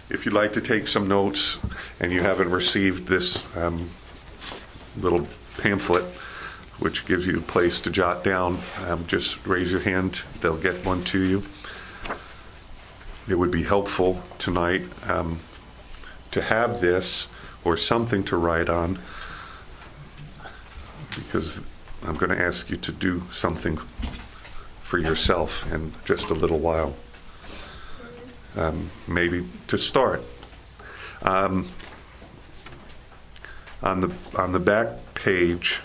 If you'd like to take some notes and you haven't received this little pamphlet, which gives you a place to jot down, just raise your hand. They'll get one to you. It would be helpful tonight to have this or something to write on, because I'm going to ask you to do something for yourself in just a little while. Maybe to start. On the back page,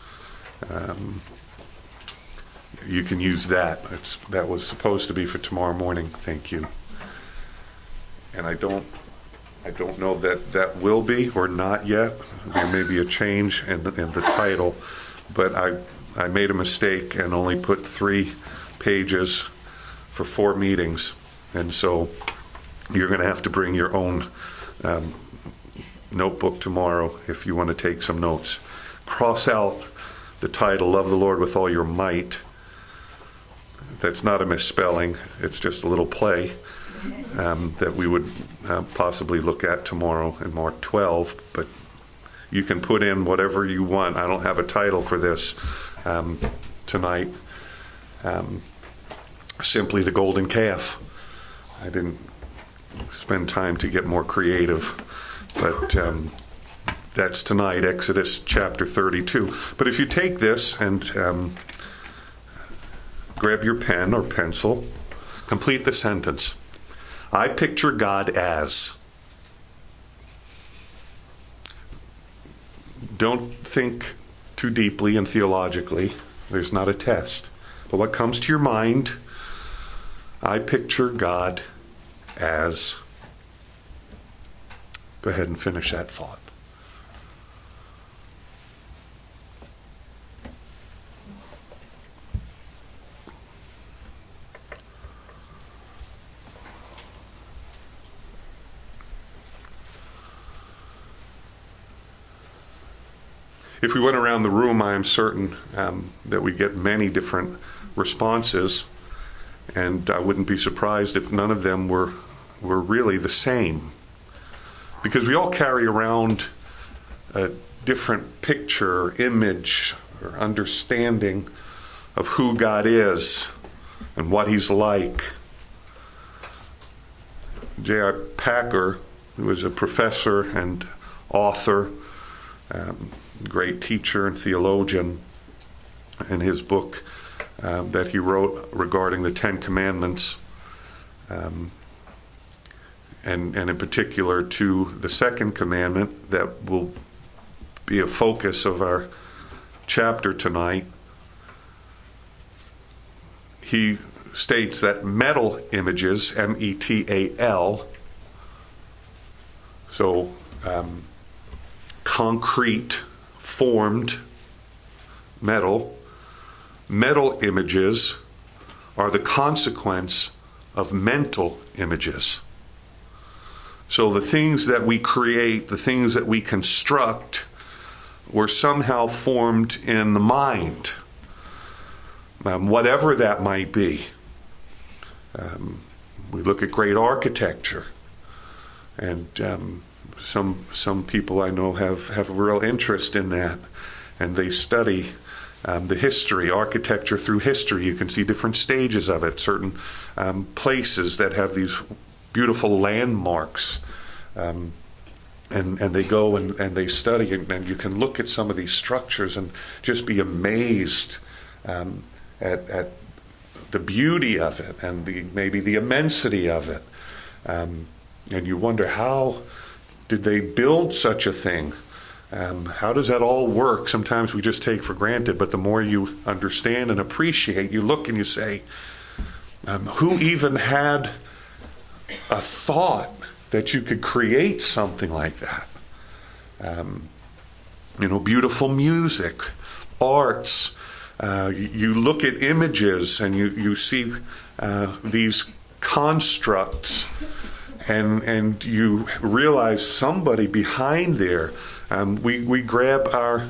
you can use that. That was supposed to be for tomorrow morning. Thank you. And I don't know that will be or not yet. There may be a change in the title, but I made a mistake and only put 3 pages for 4 meetings, and so you're going to have to bring your own notebook tomorrow if you want to take some notes. Cross out the title, Love the Lord with All Your Might. That's not a misspelling. It's just a little play that we would possibly look at tomorrow in Mark 12. But you can put in whatever you want. I don't have a title for this tonight. Simply the golden calf. I didn't spend time to get more creative. But that's tonight, Exodus chapter 32. But if you take this and grab your pen or pencil, complete the sentence. I picture God as. Don't think too deeply and theologically. There's not a test. But what comes to your mind, I picture God as. Go ahead and finish that thought. If we went around the room, I am certain that we get many different responses, and I wouldn't be surprised if none of them were really the same. Because we all carry around a different picture, image, or understanding of who God is and what He's like. J.I. Packer, who was a professor and author, great teacher and theologian, in his book that he wrote regarding the 10 Commandments, and in particular to the second commandment that will be a focus of our chapter tonight. He states that metal images, M-E-T-A-L, so concrete, formed metal images are the consequence of mental images. So the things that we create, the things that we construct, were somehow formed in the mind, whatever that might be. We look at great architecture, and some people I know have a real interest in that, and they study the history, architecture through history. You can see different stages of it, certain places that have these beautiful landmarks, and they go and they study, and you can look at some of these structures and just be amazed at the beauty of it and maybe the immensity of it, and you wonder, how did they build such a thing? How does that all work? Sometimes we just take for granted, but the more you understand and appreciate, you look and you say, who even had a thought that you could create something like that? Beautiful music, arts. You look at images and you see these constructs, and you realize somebody behind there. We grab our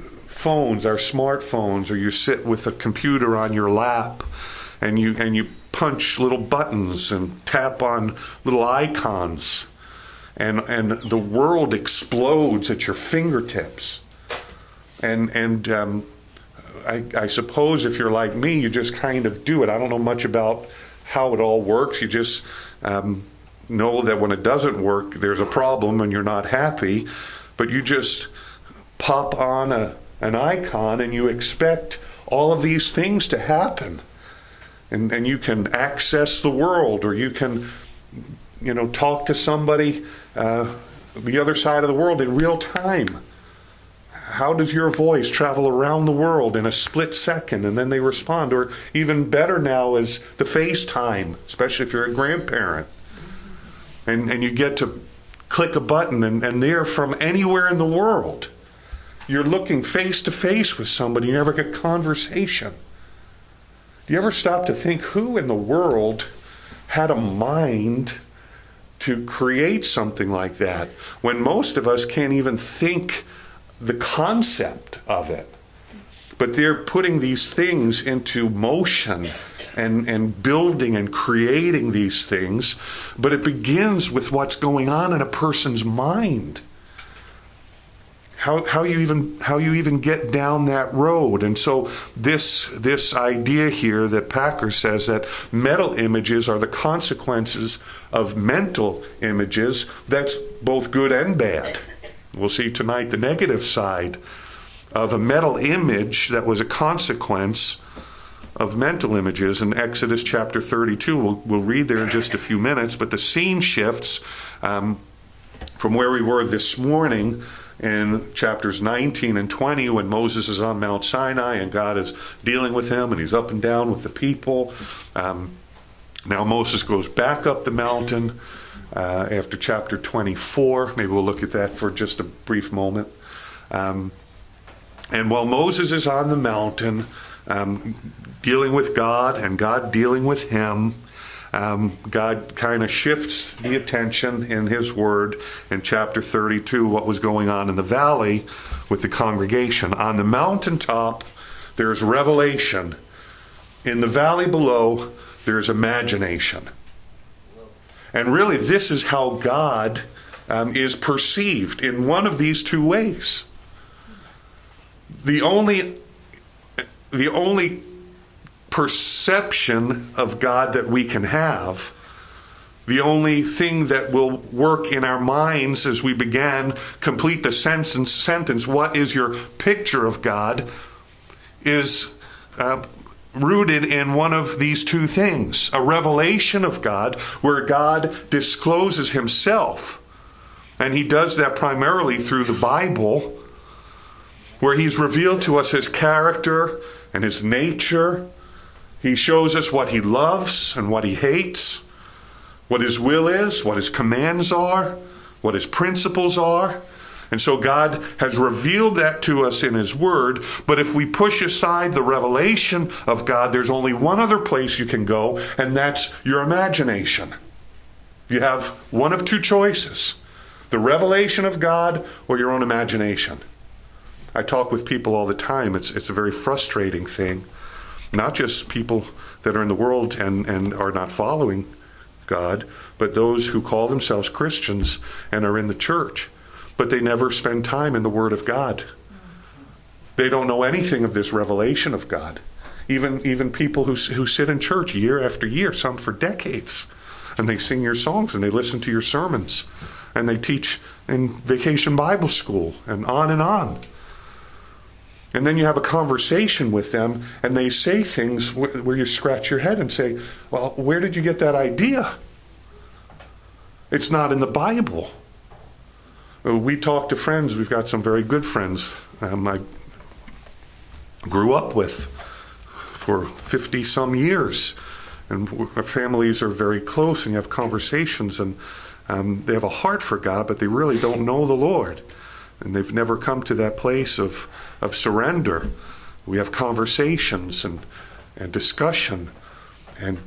phones, our smartphones, or you sit with a computer on your lap, and you punch little buttons and tap on little icons, and the world explodes at your fingertips. And I suppose if you're like me, you just kind of do it. I don't know much about how it all works. You just know that when it doesn't work, there's a problem and you're not happy. But you just pop on an icon and you expect all of these things to happen. And you can access the world, or you can, talk to somebody the other side of the world in real time. How does your voice travel around the world in a split second and then they respond? Or even better now is the FaceTime, especially if you're a grandparent. And you get to click a button and they're from anywhere in the world. You're looking face to face with somebody. You never get conversation. Do you ever stop to think, who in the world had a mind to create something like that when most of us can't even think the concept of it? But they're putting these things into motion and building and creating these things. But it begins with what's going on in a person's mind. How you even get down that road. And so this idea here that Packer says that metal images are the consequences of mental images, that's both good and bad. We'll see tonight the negative side of a metal image that was a consequence of mental images. In Exodus chapter 32, we'll read there in just a few minutes, but the scene shifts from where we were this morning in chapters 19 and 20, when Moses is on Mount Sinai and God is dealing with him and he's up and down with the people. Now Moses goes back up the mountain after chapter 24. Maybe we'll look at that for just a brief moment. And while Moses is on the mountain dealing with God and God dealing with him, God kind of shifts the attention in his word in chapter 32, what was going on in the valley with the congregation. On the mountaintop, there's revelation. In the valley below, there's imagination. And really, this is how God is perceived in one of these two ways. The only perception of God that we can have, the only thing that will work in our minds as we complete the sentence, what is your picture of God, is rooted in one of these two things. A revelation of God, where God discloses himself. And he does that primarily through the Bible, where he's revealed to us his character and his nature. He shows us what he loves and what he hates, what his will is, what his commands are, what his principles are. And so God has revealed that to us in his word. But if we push aside the revelation of God, there's only one other place you can go, and that's your imagination. You have one of two choices: the revelation of God or your own imagination. I talk with people all the time. It's a very frustrating thing. Not just people that are in the world and are not following God, but those who call themselves Christians and are in the church, but they never spend time in the Word of God. They don't know anything of this revelation of God. Even people who sit in church year after year, some for decades, and they sing your songs and they listen to your sermons and they teach in Vacation Bible School and on and on. And then you have a conversation with them and they say things where you scratch your head and say, well, where did you get that idea? It's not in the Bible. We talk to friends. We've got some very good friends I grew up with for 50-some years. And our families are very close, and you have conversations, and they have a heart for God, but they really don't know the Lord. And they've never come to that place of surrender. We have conversations and discussion, and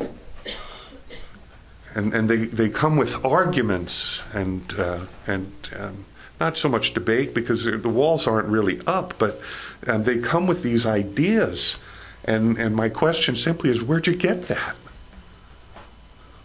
they come with arguments and not so much debate, because the walls aren't really up, but they come with these ideas. And my question simply is, where'd you get that?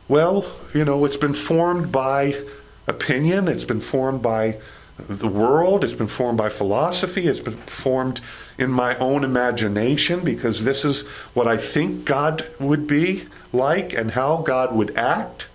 Well, it's been formed by opinion. It's been formed by the world. It's been formed by philosophy. It's been formed in my own imagination, because this is what I think God would be like and how God would act.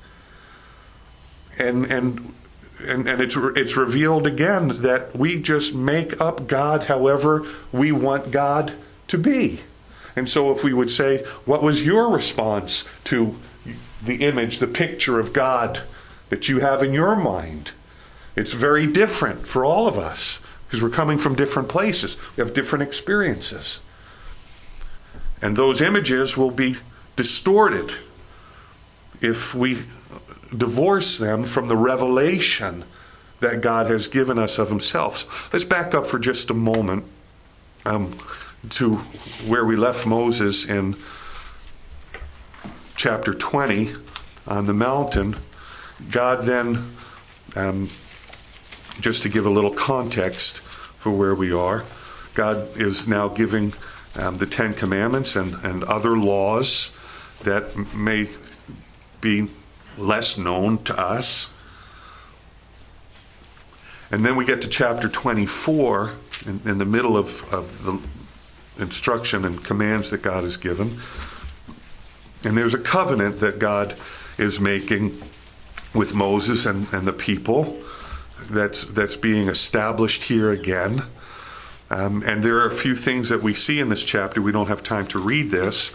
And it's revealed again that we just make up God however we want God to be. And so if we would say, what was your response to the image, the picture of God that you have in your mind? It's very different for all of us, because we're coming from different places. We have different experiences. And those images will be distorted if we divorce them from the revelation that God has given us of himself. So let's back up for just a moment to where we left Moses in chapter 20 on the mountain. God then, just to give a little context for where we are, God is now giving the Ten Commandments and other laws that may be less known to us. And then we get to chapter 24, in the middle of the instruction and commands that God has given. And there's a covenant that God is making with Moses and the people that's being established here again. And there are a few things that we see in this chapter. We don't have time to read this.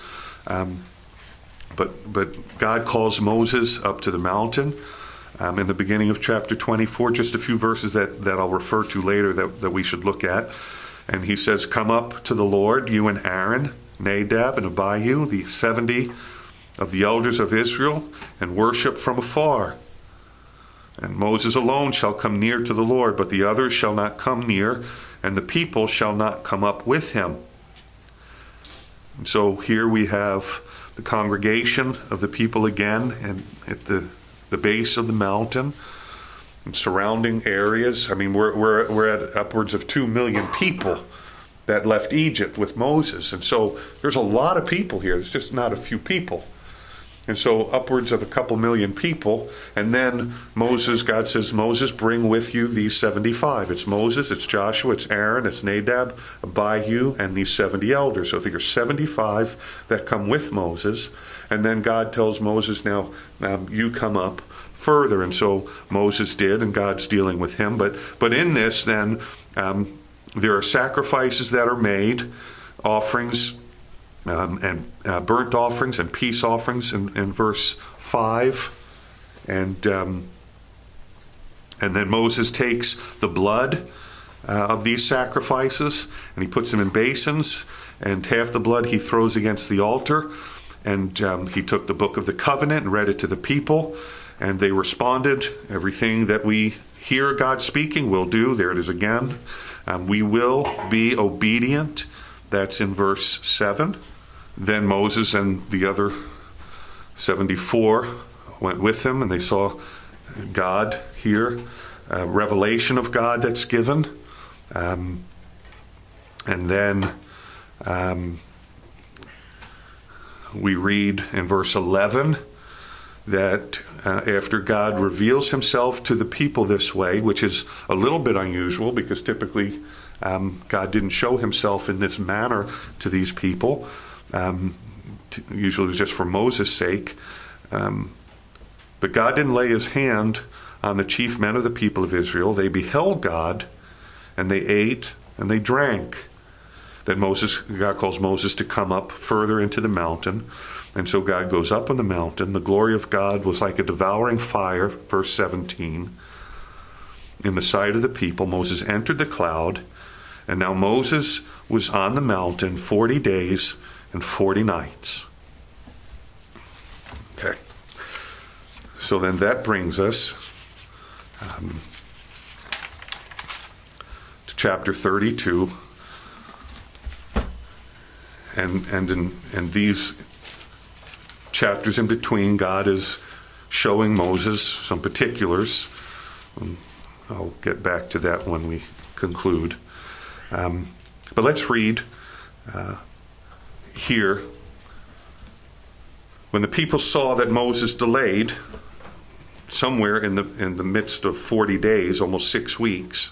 But God calls Moses up to the mountain in the beginning of chapter 24. Just a few verses that I'll refer to later that we should look at. And he says, "Come up to the Lord, you and Aaron, Nadab and Abihu, the 70 of the elders of Israel, and worship from afar. And Moses alone shall come near to the Lord, but the others shall not come near, and the people shall not come up with him." And so here we have the congregation of the people again, and at the base of the mountain and surrounding areas. I mean, we're at upwards of 2 million people that left Egypt with Moses. And so there's a lot of people here. It's just not a few people. And so upwards of a couple million people. And then God says, Moses, bring with you these 75. It's Moses, it's Joshua, it's Aaron, it's Nadab, Abihu, and these 70 elders. So there's 75 that come with Moses. And then God tells Moses, now you come up further. And so Moses did, and God's dealing with him. But in this, then, there are sacrifices that are made, offerings, and burnt offerings and peace offerings in verse 5. And then Moses takes the blood of these sacrifices, and he puts them in basins, and half the blood he throws against the altar. And he took the book of the covenant and read it to the people, and they responded. Everything that we hear God speaking, we'll do. There it is again. We will be obedient. That's in verse 7. Then Moses and the other 74 went with him, and they saw God here, a revelation of God that's given. And then we read in verse 11 that after God reveals himself to the people this way, which is a little bit unusual because typically God didn't show himself in this manner to these people. Usually it was just for Moses' sake. But God didn't lay his hand on the chief men of the people of Israel. They beheld God, and they ate, and they drank. Then God calls Moses to come up further into the mountain. And so God goes up on the mountain. The glory of God was like a devouring fire, verse 17. In the sight of the people, Moses entered the cloud. And now Moses was on the mountain 40 days and 40 nights. Okay. So then that brings us to chapter 32. And in these chapters in between, God is showing Moses some particulars. I'll get back to that when we conclude. But let's read here When the people saw that Moses delayed, somewhere in the midst of 40 days, almost 6 weeks,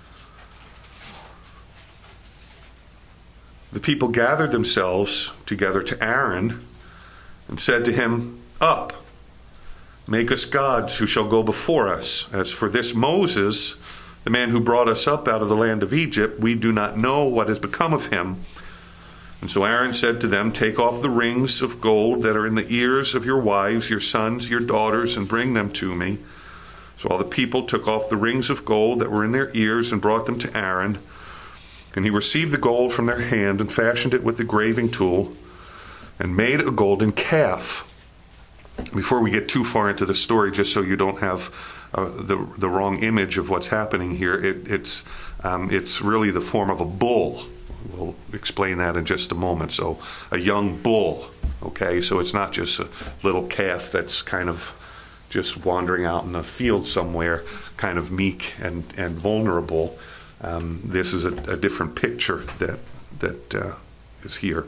the people gathered themselves together to Aaron and said to him, "Up, make us gods who shall go before us. As for this Moses, the man who brought us up out of the land of Egypt, we do not know what has become of him." And so Aaron said to them, "Take off the rings of gold that are in the ears of your wives, your sons, your daughters, and bring them to me." So all the people took off the rings of gold that were in their ears and brought them to Aaron. And he received the gold from their hand and fashioned it with the graving tool and made a golden calf. Before we get too far into the story, just so you don't have the wrong image of what's happening here, it's really the form of a bull. We'll explain that in just a moment. So a young bull, okay? So it's not just a little calf that's kind of just wandering out in the field somewhere, kind of meek and vulnerable. This is a different picture that is here.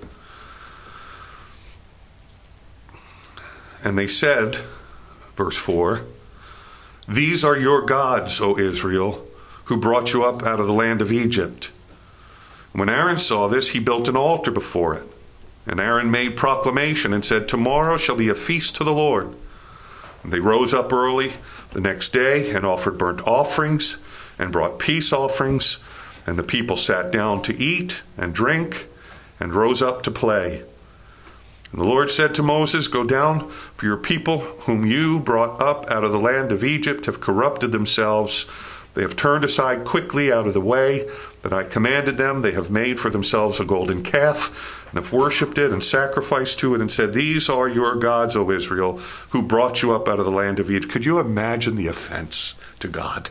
And they said, verse 4, "These are your gods, O Israel, who brought you up out of the land of Egypt." When Aaron saw this, he built an altar before it. And Aaron made proclamation and said, "Tomorrow shall be a feast to the Lord." And they rose up early the next day and offered burnt offerings and brought peace offerings. And the people sat down to eat and drink and rose up to play. And the Lord said to Moses, "Go down, for your people whom you brought up out of the land of Egypt have corrupted themselves. They have turned aside quickly out of the way that I commanded them. They have made for themselves a golden calf and have worshipped it and sacrificed to it and said, 'These are your gods, O Israel, who brought you up out of the land of Egypt.'" Could you imagine the offense to God?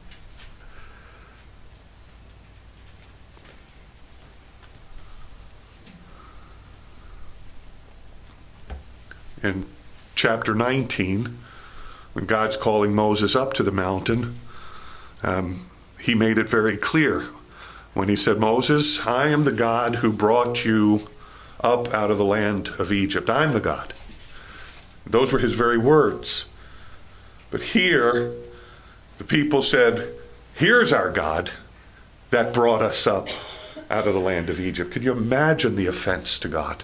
In chapter 19, when God's calling Moses up to the mountain, he made it very clear when he said, "Moses, I am the God who brought you up out of the land of Egypt. I'm the God." Those were his very words. But here, the people said, "Here's our God that brought us up out of the land of Egypt." Could you imagine the offense to God?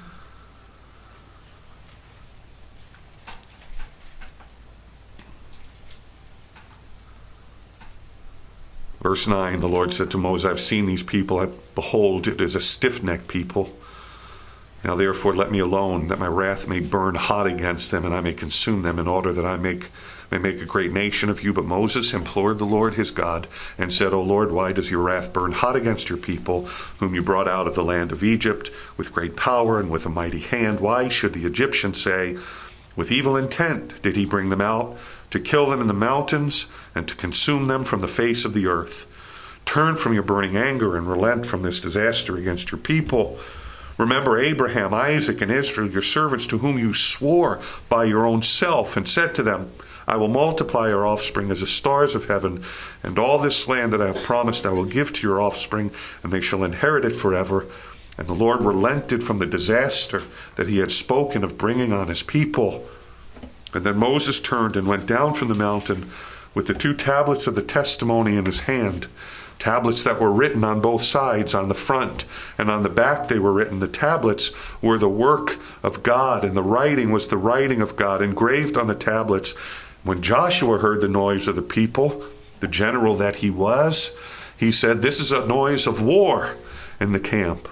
Verse 9, the Lord said to Moses, "I've seen these people. Behold, it is a stiff-necked people. Now therefore let me alone, that my wrath may burn hot against them, and I may consume them, in order that I may make a great nation of you." But Moses implored the Lord his God and said, "O Lord, why does your wrath burn hot against your people, whom you brought out of the land of Egypt with great power and with a mighty hand? Why should the Egyptians say, 'With evil intent did he bring them out, to kill them in the mountains and to consume them from the face of the earth'? Turn from your burning anger and relent from this disaster against your people. Remember Abraham, Isaac, and Israel, your servants, to whom you swore by your own self and said to them, 'I will multiply your offspring as the stars of heaven, and all this land that I have promised I will give to your offspring, and they shall inherit it forever.' And the Lord relented from the disaster that he had spoken of bringing on his people. And then Moses turned and went down from the mountain with the 2 tablets of the testimony in his hand, tablets that were written on both sides, on the front and on the back they were written. The tablets were the work of God, and the writing was the writing of God engraved on the tablets. When Joshua heard the noise of the people, the general that he was, he said, "This is a noise of war in the camp."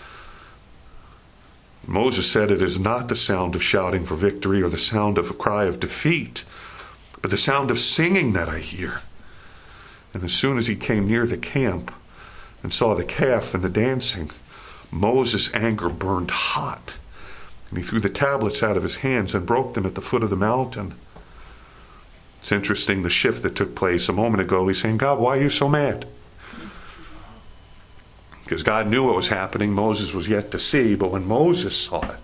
Moses said, "It is not the sound of shouting for victory or the sound of a cry of defeat, but the sound of singing that I hear." And as soon as he came near the camp and saw the calf and the dancing, Moses' anger burned hot, and he threw the tablets out of his hands and broke them at the foot of the mountain. It's interesting, the shift that took place a moment ago. He's saying, "God, why are you so mad?" Because God knew what was happening. Moses was yet to see, but when Moses saw it,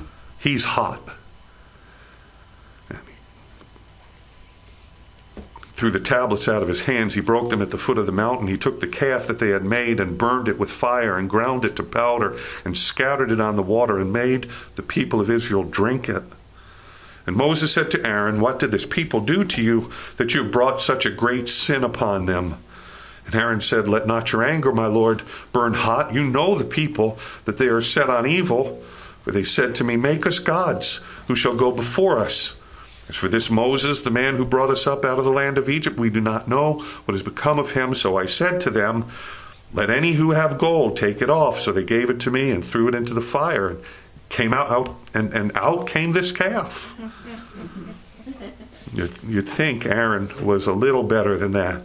he's hot. threw the tablets out of his hands. He broke them at the foot of the mountain. He took the calf that they had made and burned it with fire and ground it to powder and scattered it on the water and made the people of Israel drink it. And Moses said to Aaron, "What did this people do to you that you have brought such a great sin upon them?" And Aaron said, "Let not your anger, my Lord, burn hot. You know the people, that they are set on evil. For they said to me, 'Make us gods who shall go before us.' As for this Moses, the man who brought us up out of the land of Egypt, we do not know what has become of him. So I said to them, 'Let any who have gold take it off.' So they gave it to me and threw it into the fire. And came out came this calf." You'd think Aaron was a little better than that.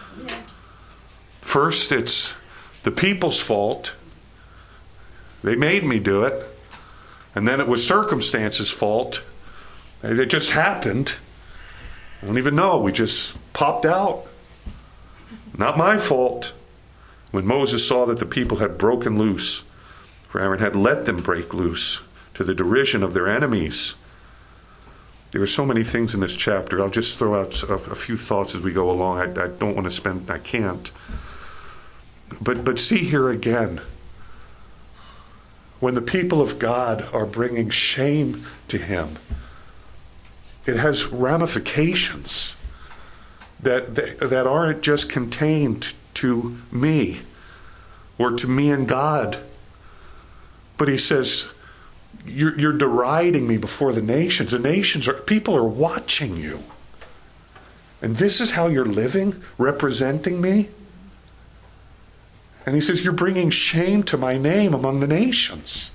First, it's the people's fault. They made me do it. And then it was circumstances' fault. It just happened. I don't even know. We just popped out. Not my fault. When Moses saw that the people had broken loose, for Aaron had let them break loose to the derision of their enemies. There are so many things in this chapter. I'll just throw out a few thoughts as we go along. I don't want to spend, I can't. But see here again, when the people of God are bringing shame to him, it has ramifications that aren't just contained to me or to me and God. But he says, you're deriding me before the nations. People are watching you. And this is how you're living, representing me? And he says, you're bringing shame to my name among the nations.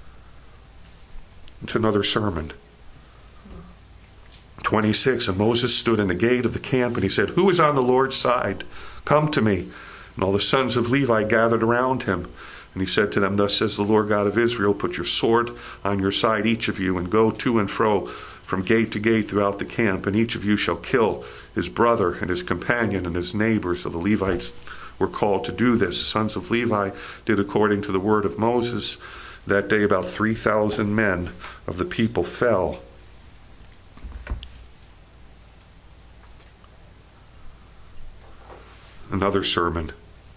It's another sermon. 26, and Moses stood in the gate of the camp, and he said, "Who is on the Lord's side? Come to me." And all the sons of Levi gathered around him. And he said to them, "Thus says the Lord God of Israel, put your sword on your side, each of you, and go to and fro from gate to gate throughout the camp, and each of you shall kill his brother and his companion and his neighbor." So the Levites were called to do this. The sons of Levi did according to the word of Moses. That day about 3,000 men of the people fell. Another sermon.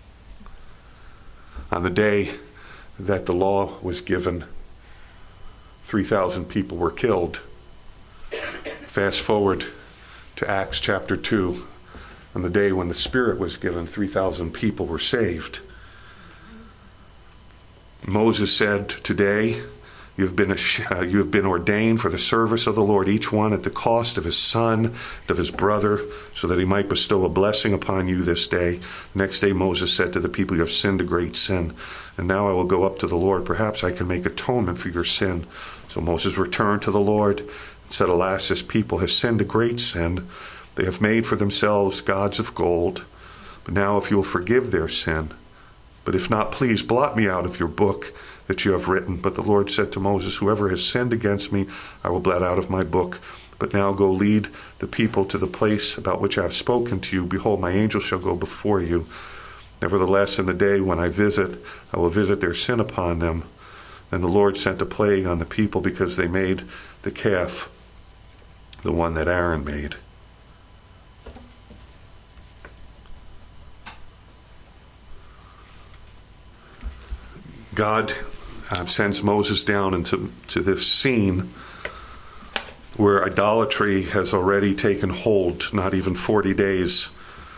On the day that the law was given, 3,000 people were killed. Fast forward to Acts chapter 2. On the day when the Spirit was given, 3,000 people were saved. Moses said, "Today you have been ordained for the service of the Lord, each one at the cost of his son and of his brother, so that he might bestow a blessing upon you this day." Next day Moses said to the people, "You have sinned a great sin, and now I will go up to the Lord. Perhaps I can make atonement for your sin." So Moses returned to the Lord and said, "Alas, this people has sinned a great sin. They have made for themselves gods of gold. But now if you will forgive their sin, but if not, please blot me out of your book that you have written." But the Lord said to Moses, "Whoever has sinned against me, I will blot out of my book. But now go lead the people to the place about which I have spoken to you. Behold, my angel shall go before you. Nevertheless, in the day when I will visit their sin upon them." And the Lord sent a plague on the people because they made the calf, the one that Aaron made. God sends Moses down into this scene where idolatry has already taken hold, not even 40 days.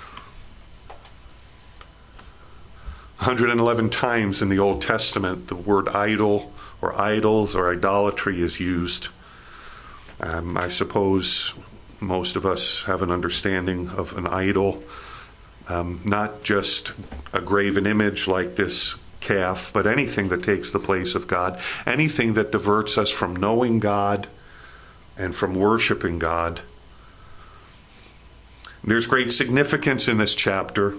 111 times in the Old Testament, the word idol or idols or idolatry is used. I suppose most of us have an understanding of an idol, not just a graven image like this calf, but anything that takes the place of God, anything that diverts us from knowing God and from worshiping God. There's great significance in this chapter.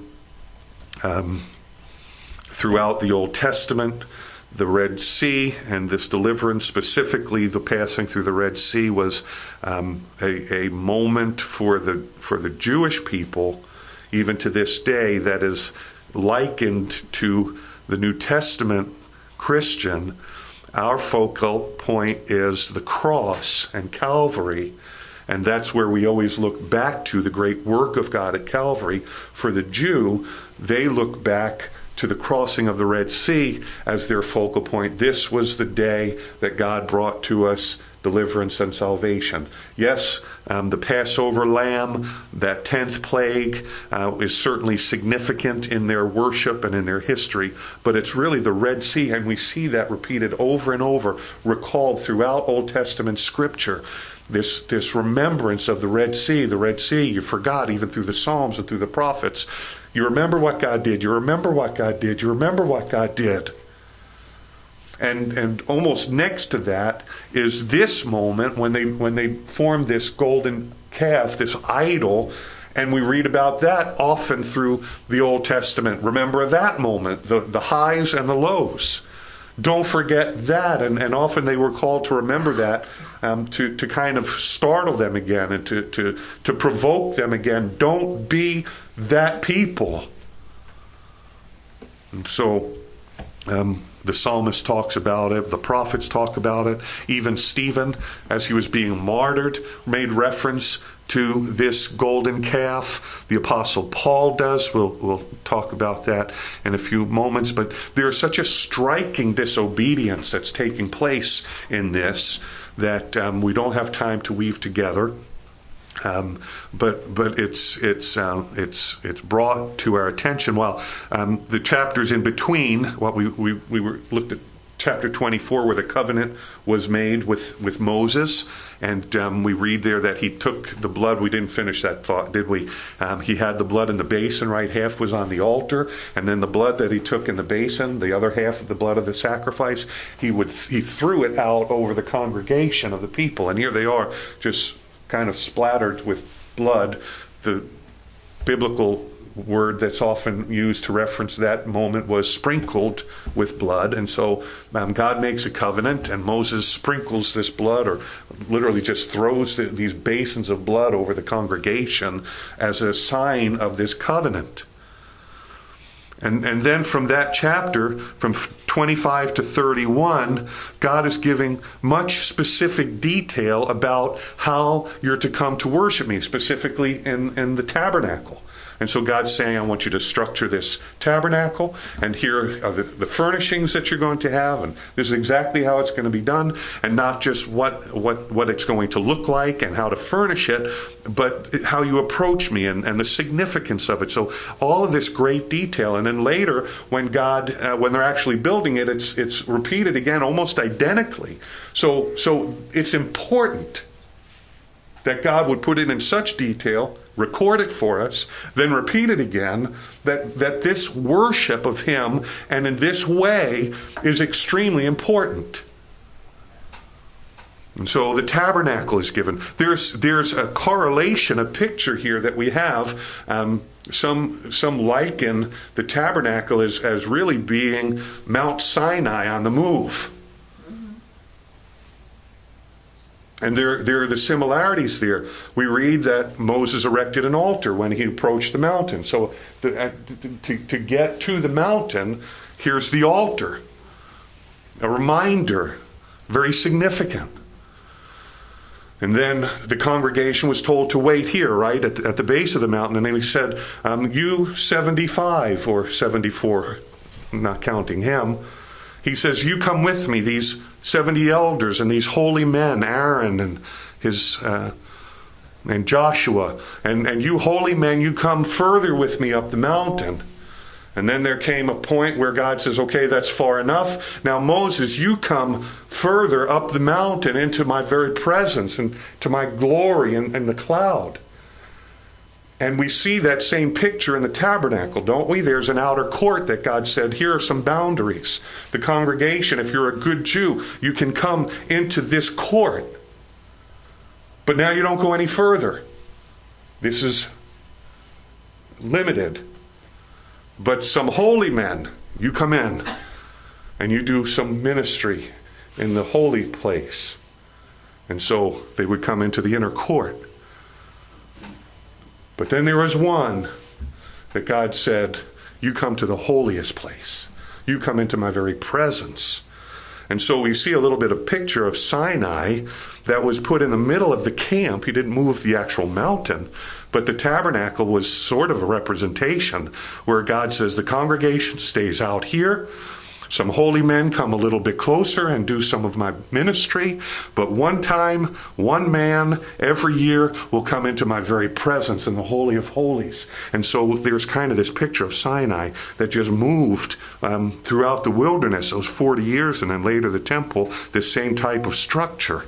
Throughout the Old Testament, the Red Sea and this deliverance, specifically the passing through the Red Sea, was a moment for the Jewish people, even to this day, that is likened to the New Testament Christian. Our focal point is the cross and Calvary And that's where we always look back to the great work of God at Calvary. For the Jew, they look back to the crossing of the Red Sea as their focal point. This was the day that God brought to us deliverance and salvation. Yes, the Passover lamb, that 10th plague, is certainly significant in their worship and in their history, but it's really the Red Sea, and we see that repeated over and over, recalled throughout Old Testament Scripture. This remembrance of the Red Sea, you forgot even through the Psalms and through the prophets. You remember what God did. You remember what God did. You remember what God did. And almost next to that is this moment when they formed this golden calf, this idol, and we read about that often through the Old Testament. Remember that moment, the highs and the lows. Don't forget that, and often they were called to remember that, to kind of startle them again and to provoke them again. Don't be that people. And so the psalmist talks about it, the prophets talk about it. Even Stephen, as he was being martyred, made reference to this golden calf. The Apostle Paul does. We'll talk about that in a few moments. But there's such a striking disobedience that's taking place in this that we don't have time to weave together. But it's brought to our attention. While the chapters in between, what we looked at chapter 24, where the covenant was made with Moses, and we read there that he took the blood. We didn't finish that thought, did we? He had the blood in the basin, right half was on the altar, and then the blood that he took in the basin, the other half of the blood of the sacrifice, he threw it out over the congregation of the people. And here they are, just kind of splattered with blood. The biblical word that's often used to reference that moment was sprinkled with blood. And so God makes a covenant, and Moses sprinkles this blood, or literally just throws these basins of blood over the congregation as a sign of this covenant. And then from that chapter, from 25 to 31, God is giving much specific detail about how you're to come to worship me, specifically in the tabernacle. And so God's saying, I want you to structure this tabernacle, and here are the furnishings that you're going to have, and this is exactly how it's going to be done, and not just what it's going to look like and how to furnish it, but how you approach me and the significance of it. So all of this great detail. And then later, when they're actually building it, it's repeated again almost identically. So it's important that God would put it in such detail, record it for us, then repeat it again, that this worship of him and in this way is extremely important. And so the tabernacle is given. There's a correlation, a picture here that we have. Some liken the tabernacle as really being Mount Sinai on the move. And there are the similarities there. We read that Moses erected an altar when he approached the mountain. So to get to the mountain, here's the altar. A reminder, very significant. And then the congregation was told to wait here, right, at the base of the mountain. And then he said, you 75 or 74, not counting him, he says, you come with me, these 70 elders and these holy men, Aaron and his and Joshua, and you holy men, you come further with me up the mountain. And then there came a point where God says, okay, that's far enough. Now Moses, you come further up the mountain into my very presence and to my glory and the cloud. And we see that same picture in the tabernacle, don't we? There's an outer court that God said, here are some boundaries. The congregation, if you're a good Jew, you can come into this court. But now you don't go any further. This is limited. But some holy men, you come in and you do some ministry in the holy place. And so they would come into the inner court. But then there was one that God said, you come to the holiest place. You come into my very presence. And so we see a little bit of picture of Sinai that was put in the middle of the camp. He didn't move the actual mountain, but the tabernacle was sort of a representation where God says the congregation stays out here. Some holy men come a little bit closer and do some of my ministry, but one time, one man every year will come into my very presence in the Holy of Holies. And so there's kind of this picture of Sinai that just moved throughout the wilderness, those 40 years, and then later the temple, this same type of structure.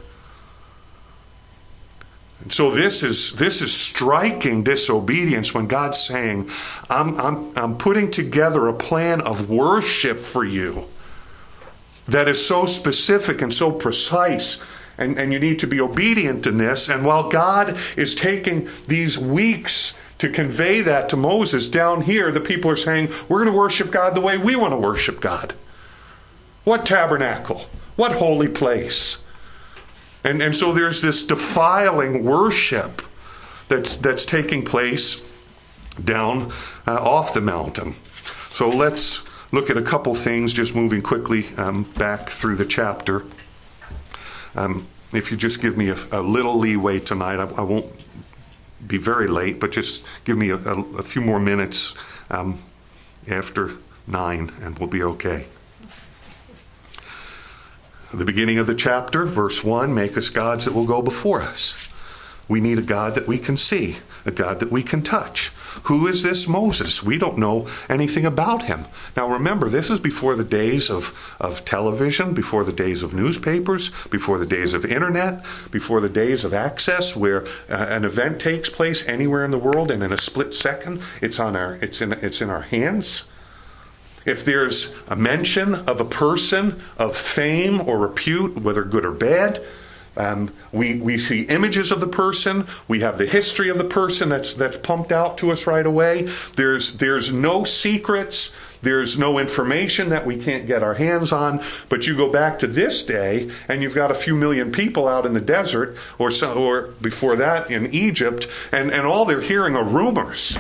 And so this is striking disobedience when God's saying, I'm putting together a plan of worship for you that is so specific and so precise, and you need to be obedient in this. And while God is taking these weeks to convey that to Moses, down here the people are saying, we're going to worship God the way we want to worship God. What tabernacle? What holy place? And so there's this defiling worship that's taking place down off the mountain. So let's look at a couple things, just moving quickly back through the chapter. If you just give me a little leeway tonight, I won't be very late, but just give me a few more minutes after 9 and we'll be okay. The beginning of the chapter, verse 1, make us gods that will go before us. We need a God that we can see, a God that we can touch. Who is this Moses? We don't know anything about him. Now remember, this is before the days of television, before the days of newspapers, before the days of internet, before the days of access where an event takes place anywhere in the world and in a split second, it's in our hands. If there's a mention of a person of fame or repute, whether good or bad, we see images of the person. We have the history of the person that's pumped out to us right away. There's no secrets. There's no information that we can't get our hands on. But you go back to this day, and you've got a few million people out in the desert, or before that in Egypt, and all they're hearing are rumors.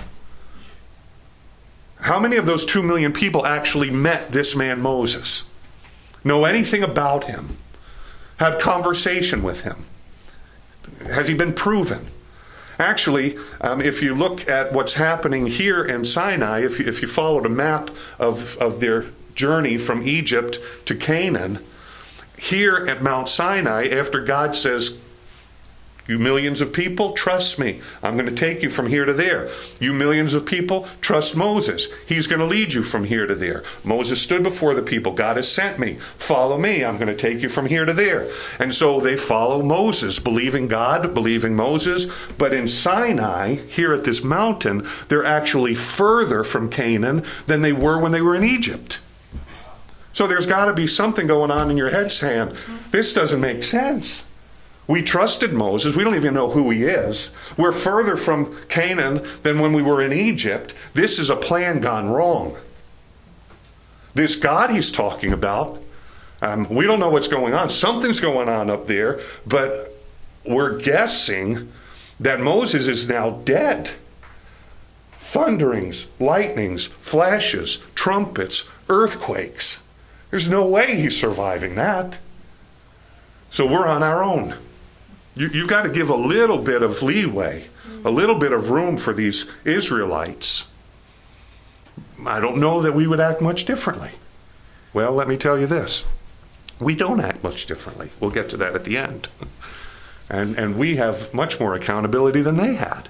How many of those 2 million people actually met this man Moses? Know anything about him? Had conversation with him? Has he been proven? Actually, if you look at what's happening here in Sinai, if you followed a map of their journey from Egypt to Canaan, here at Mount Sinai, after God says, you millions of people, trust me. I'm going to take you from here to there. You millions of people, trust Moses. He's going to lead you from here to there. Moses stood before the people. God has sent me. Follow me. I'm going to take you from here to there. And so they follow Moses, believing God, believing Moses. But in Sinai, here at this mountain, they're actually further from Canaan than they were when they were in Egypt. So there's got to be something going on in your head saying, this doesn't make sense. We trusted Moses. We don't even know who he is. We're further from Canaan than when we were in Egypt. This is a plan gone wrong. This God he's talking about, we don't know what's going on. Something's going on up there, but we're guessing that Moses is now dead. Thunderings, lightnings, flashes, trumpets, earthquakes. There's no way he's surviving that. So we're on our own. You've got to give a little bit of leeway, a little bit of room for these Israelites. I don't know that we would act much differently. Well, let me tell you this. We don't act much differently. We'll get to that at the end. And we have much more accountability than they had.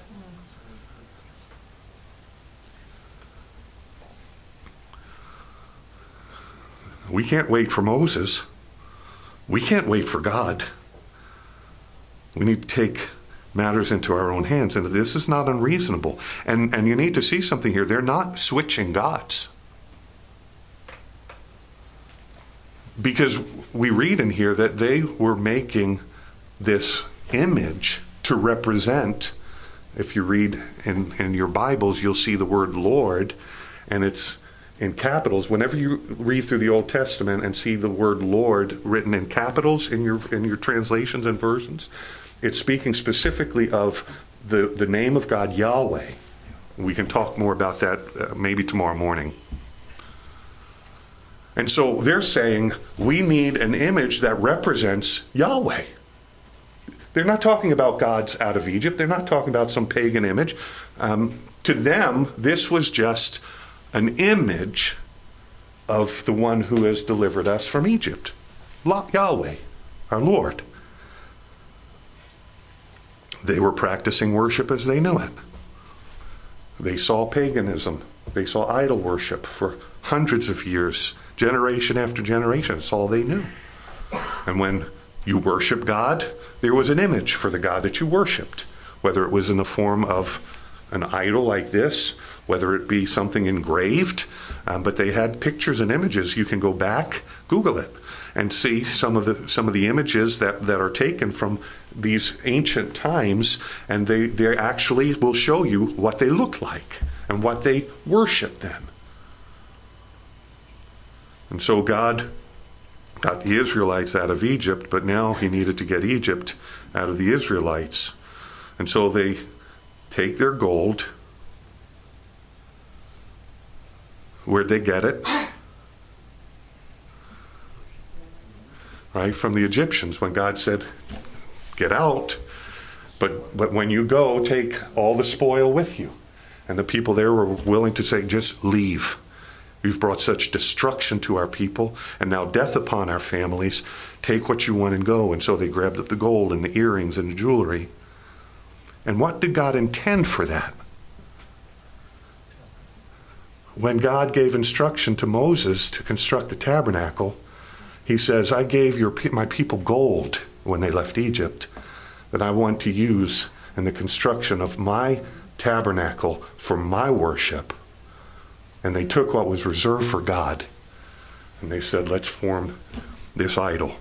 We can't wait for Moses. We can't wait for God. We need to take matters into our own hands, and this is not unreasonable. And you need to see something here. They're not switching gods. Because we read in here that they were making this image to represent, if you read in your Bibles, you'll see the word Lord, and it's in capitals. Whenever you read through the Old Testament and see the word Lord written in capitals in your translations and versions, it's speaking specifically of the name of God, Yahweh. We can talk more about that maybe tomorrow morning. And so they're saying we need an image that represents Yahweh. They're not talking about gods out of Egypt. They're not talking about some pagan image. To them, this was just an image of the one who has delivered us from Egypt, Yahweh, our Lord. They were practicing worship as they knew it. They saw paganism. They saw idol worship for hundreds of years, generation after generation. That's all they knew. And when you worship God, there was an image for the God that you worshiped, whether it was in the form of an idol like this, whether it be something engraved, but they had pictures and images. You can go back, Google it, and see some of the images that are taken from these ancient times, and they actually will show you what they looked like and what they worshiped then. And so God got the Israelites out of Egypt, but now he needed to get Egypt out of the Israelites. And so they take their gold. Where'd they get it? Right? From the Egyptians, when God said, get out. But when you go, take all the spoil with you. And the people there were willing to say, just leave. You've brought such destruction to our people, and now death upon our families. Take what you want and go. And so they grabbed up the gold and the earrings and the jewelry. And what did God intend for that? When God gave instruction to Moses to construct the tabernacle, he says, I gave my people gold when they left Egypt that I want to use in the construction of my tabernacle for my worship. And they took what was reserved for God, and they said, let's form this idol.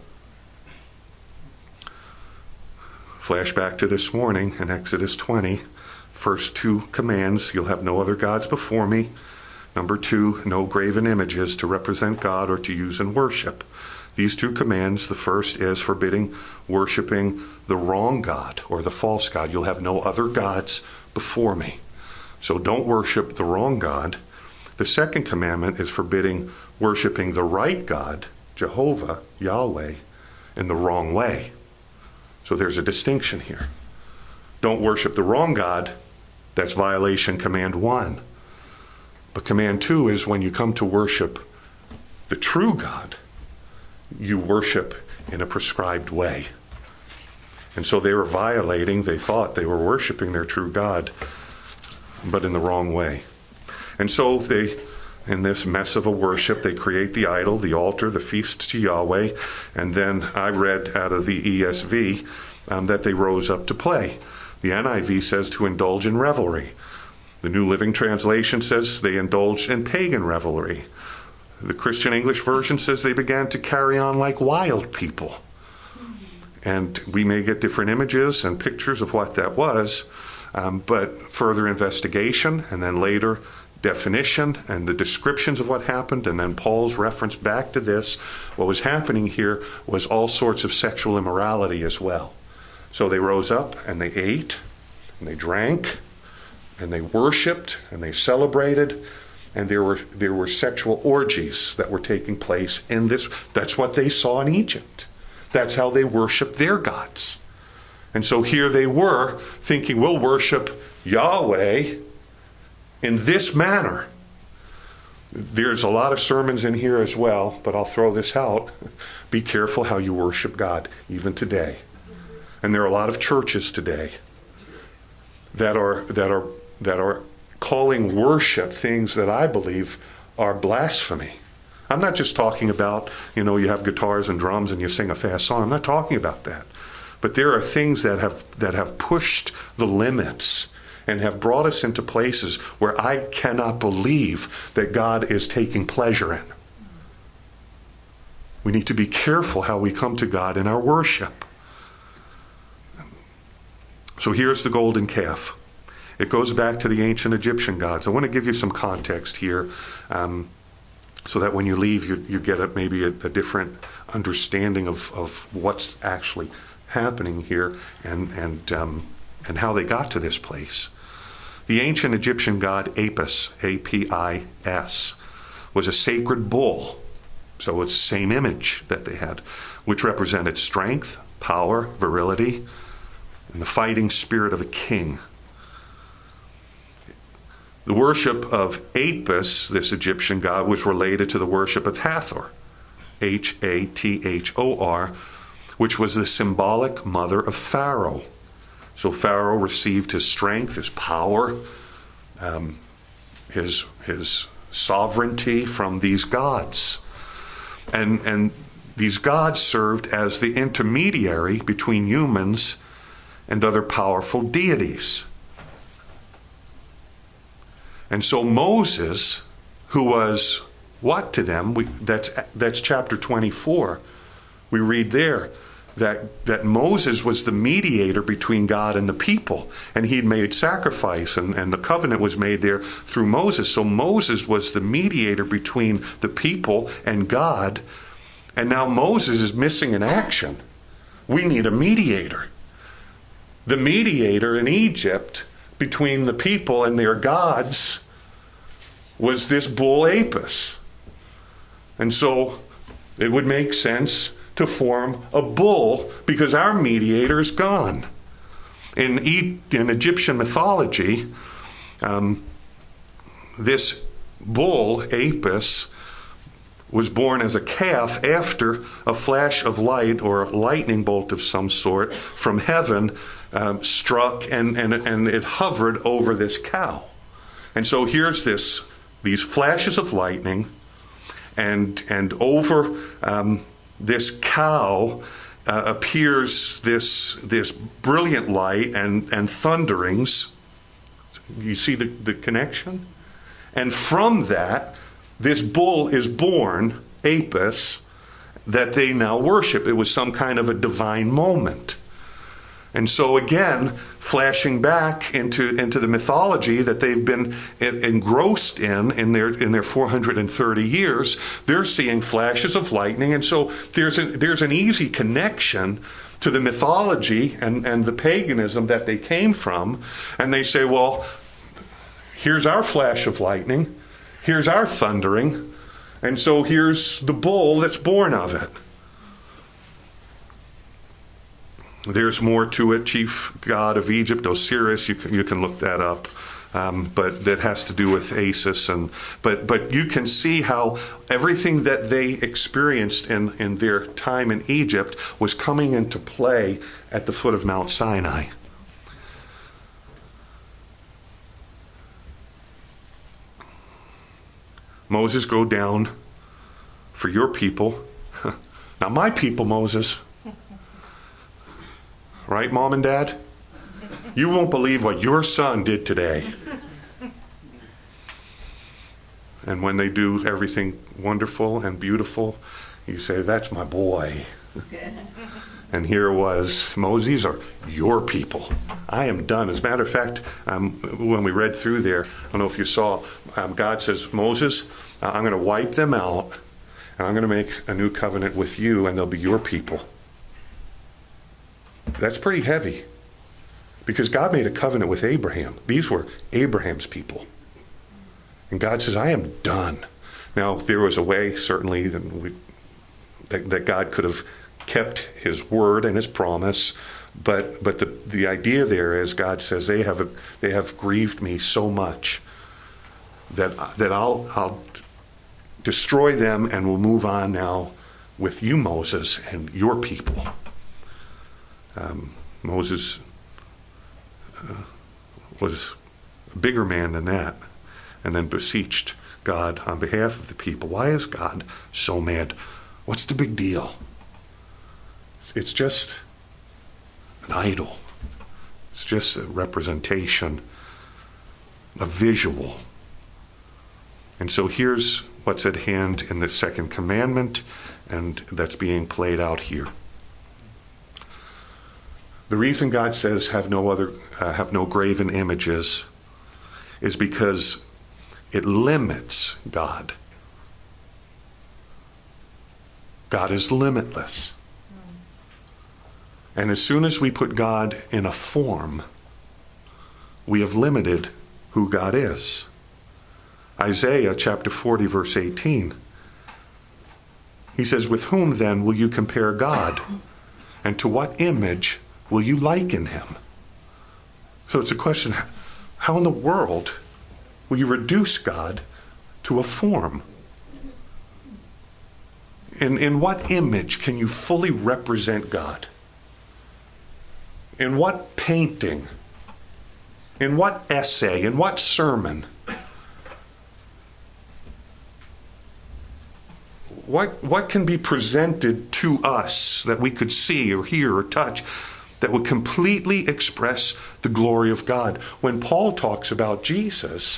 Flashback to this morning in Exodus 20, first two commands: you'll have no other gods before me. Number 2, no graven images to represent God or to use in worship. These two commands, the first is forbidding worshiping the wrong God or the false God. You'll have no other gods before me. So don't worship the wrong God. The second commandment is forbidding worshiping the right God, Jehovah, Yahweh, in the wrong way. So there's a distinction here. Don't worship the wrong God. That's violation command 1. But command 2 is when you come to worship the true God, you worship in a prescribed way. And so they were violating, they thought they were worshiping their true God, but in the wrong way. And so they, in this mess of a worship, they create the idol, the altar, the feasts to Yahweh. And then I read out of the ESV that they rose up to play. The NIV says to indulge in revelry. The New Living Translation says they indulged in pagan revelry. The Christian English version says they began to carry on like wild people. And we may get different images and pictures of what that was, but further investigation and then later definition and the descriptions of what happened, and then Paul's reference back to this, what was happening here was all sorts of sexual immorality as well. So they rose up and they ate and they drank and they worshipped and they celebrated, and there were sexual orgies that were taking place in this. That's what they saw in Egypt. That's how they worshiped their gods. And so here they were thinking, we'll worship Yahweh in this manner. There's a lot of sermons in here as well, but I'll throw this out. Be careful how you worship God, even today. And there are a lot of churches today that are calling worship things that I believe are blasphemy. I'm not just talking about, you have guitars and drums and you sing a fast song. I'm not talking about that. But there are things that have pushed the limits and have brought us into places where I cannot believe that God is taking pleasure in. We need to be careful how we come to God in our worship. So here's the golden calf. It goes back to the ancient Egyptian gods. I want to give you some context here so that when you leave, you get maybe a different understanding of what's actually happening here and how they got to this place. The ancient Egyptian god Apis, A-P-I-S, was a sacred bull So it's the same image that they had, which represented strength, power, virility, and the fighting spirit of a king. The worship of Apis, this Egyptian god, was related to the worship of Hathor, Hathor, which was the symbolic mother of Pharaoh. So Pharaoh received his strength, his power, his sovereignty from these gods. And these gods served as the intermediary between humans and other powerful deities. And so Moses, who was what to them? That's chapter 24. We read there that Moses was the mediator between God and the people. And he'd made sacrifice, and the covenant was made there through Moses. So Moses was the mediator between the people and God. And now Moses is missing in action. We need a mediator. The mediator in Egypt between the people and their gods was this bull Apis. And so it would make sense to form a bull because our mediator is gone. In Egyptian mythology, this bull Apis was born as a calf after a flash of light or a lightning bolt of some sort from heaven struck and it hovered over this cow. And so here's these flashes of lightning, and over this cow appears this brilliant light and thunderings. You see the connection? And from that, this bull is born, Apis, that they now worship. It was some kind of a divine moment. And so again, flashing back into the mythology that they've been engrossed in their 430 years, they're seeing flashes of lightning. And so there's an easy connection to the mythology and the paganism that they came from. And they say, well, here's our flash of lightning. Here's our thundering. And so here's the bull that's born of it. There's more to it. Chief god of Egypt, Osiris, you can look that up. But that has to do with Isis. But you can see how everything that they experienced in their time in Egypt was coming into play at the foot of Mount Sinai. Moses, go down for your people. Now my people, Moses. Right, Mom and Dad? You won't believe what your son did today. And when they do everything wonderful and beautiful, you say, that's my boy. And here it was, Moses, these are your people. I am done. As a matter of fact, when we read through there, I don't know if you saw, God says, Moses, I'm going to wipe them out, and I'm going to make a new covenant with you, and they'll be your people. That's pretty heavy, because God made a covenant with Abraham. These were Abraham's people. And God says, I am done. Now, there was a way, certainly, that God could have kept his word and his promise, but the idea there is God says they have grieved me so much that I'll destroy them, and we'll move on now with you, Moses, and your people. Moses was a bigger man than that, and then beseeched God on behalf of the people. Why is God so mad? What's the big deal? It's just an idol. It's just a representation, a visual. And so here's what's at hand in the second commandment, and that's being played out here. The reason God says have no graven images is because it limits God. God is limitless. And as soon as we put God in a form, we have limited who God is. Isaiah chapter 40, verse 18. He says, with whom then will you compare God? And to what image will you liken him? So it's a question, how in the world will you reduce God to a form? In what image can you fully represent God? In what painting? In what essay? In what sermon? What can be presented to us that we could see or hear or touch that would completely express the glory of God? When Paul talks about Jesus,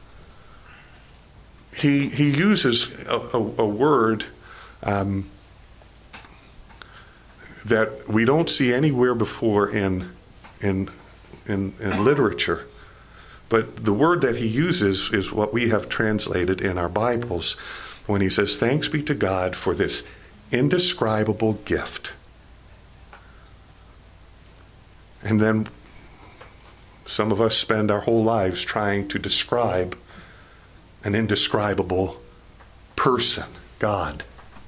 he uses a word that we don't see anywhere before in literature. But the word that he uses is what we have translated in our Bibles when he says, thanks be to God for this indescribable gift. And then some of us spend our whole lives trying to describe an indescribable person, God.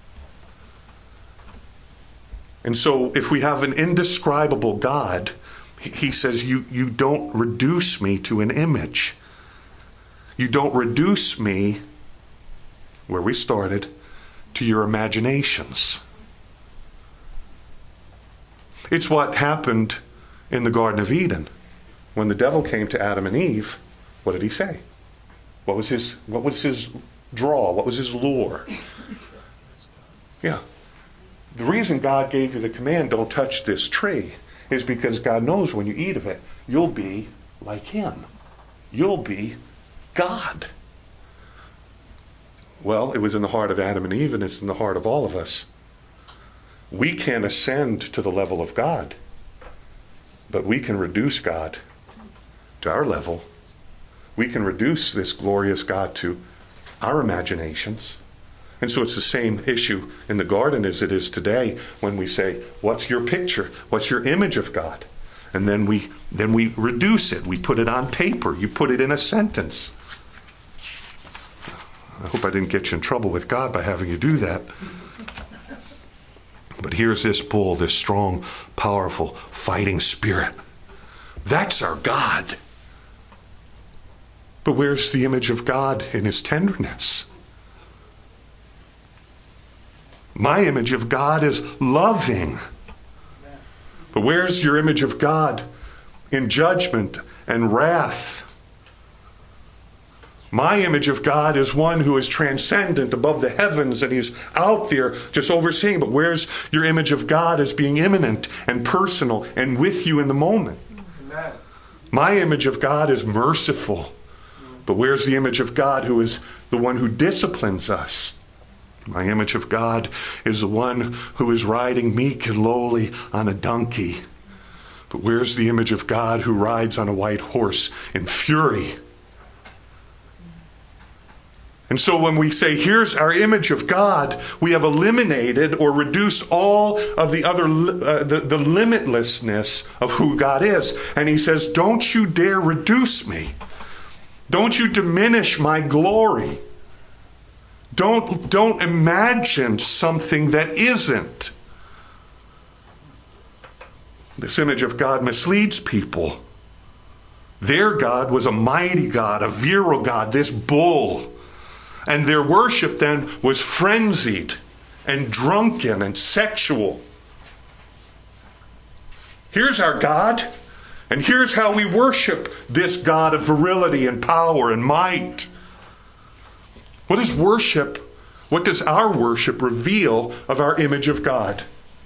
And so if we have an indescribable God, he says, you don't reduce me to an image. You don't reduce me, where we started, to your imaginations. It's what happened in the Garden of Eden. When the devil came to Adam and Eve, what did he say? What was his draw? What was his lure? Yeah. The reason God gave you the command, don't touch this tree, is because God knows when you eat of it, you'll be like him. You'll be God. Well, it was in the heart of Adam and Eve, and it's in the heart of all of us. We can't ascend to the level of God, but we can reduce God to our level. We can reduce this glorious God to our imaginations. And so it's the same issue in the garden as it is today when we say, what's your picture? What's your image of God? And then we reduce it. We put it on paper. You put it in a sentence. I hope I didn't get you in trouble with God by having you do that. But here's this bull, this strong, powerful, fighting spirit. That's our God. But where's the image of God in his tenderness? My image of God is loving. But where's your image of God in judgment and wrath? My image of God is one who is transcendent above the heavens, and he's out there just overseeing. But where's your image of God as being immanent and personal and with you in the moment? Amen. My image of God is merciful. But where's the image of God who is the one who disciplines us? My image of God is the one who is riding meek and lowly on a donkey. But where's the image of God who rides on a white horse in fury? And so when we say, here's our image of God, we have eliminated or reduced all of the other, the limitlessness of who God is. And he says, don't you dare reduce me. Don't you diminish my glory. Don't imagine something that isn't. This image of God misleads people. Their God was a mighty God, a virile God, this bull. And their worship then was frenzied and drunken and sexual. Here's our God, and here's how we worship this God of virility and power and might. What is worship? What does our worship reveal of our image of God?